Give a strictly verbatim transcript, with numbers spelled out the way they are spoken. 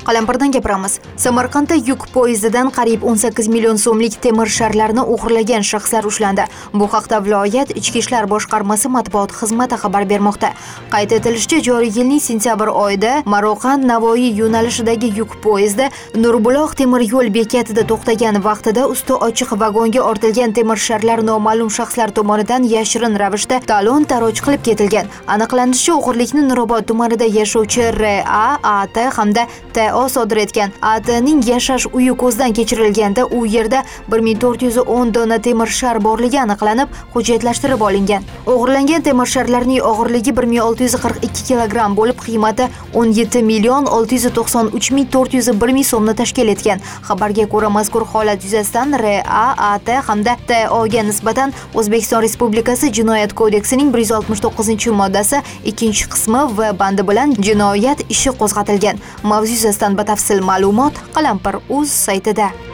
Qalampirdan gapiramiz. Samarqandda yuk poyezdidan qariyb o'n sakkiz million so'mlik temir sharlarni o'g'irlagan shaxslar ushlandi. Bu haqda viloyat Ichki ishlar boshqarmasi matbuot xizmati xabar bermoqda. Qayd etilishicha, joriy yilning sentyabr oyida Maroqand-Navoiy yo'nalishidagi yuk poyezdi Nurbuloq temir yo'l bekatida to'xtagan vaqtida usti ochiq vagonga ortilgan temir sharlar noma'lum shaxslar tomonidan yashirin ravishda talon-taroj qilib ketilgan. Aniqlanishicha, o'g'irlikni Nurobod tumanida yashovchi R A, A T hamda T O sodir etgan. A T'ning yashash uyi ko'zdan kechirilganda u yerda bir ming to'rt yuz o'n dona temir shar borligi aniqlanib, hujjatlashtirib olingan. O'g'irlangan temir sharlarning og'irligi bir ming olti yuz qirq ikki kilogramm bo'lib, qiymati o'n yetti million olti yuz to'qson uch ming to'rt yuz bir ming so'mni tashkil etgan. Xabarga ko'ra, mazkur holat yuzasidan R A, A T hamda T O ga nisbatan O'zbekiston Respublikasi Jinoyat kodeksining bir yuz oltmish to'qqizinchi moddasi ikkinchi qismi va bandi bilan jinoyat ishi qo'zg'atilgan. Mavzu yuzasidan batafsil ma'lumot Qalampir.uz saytida.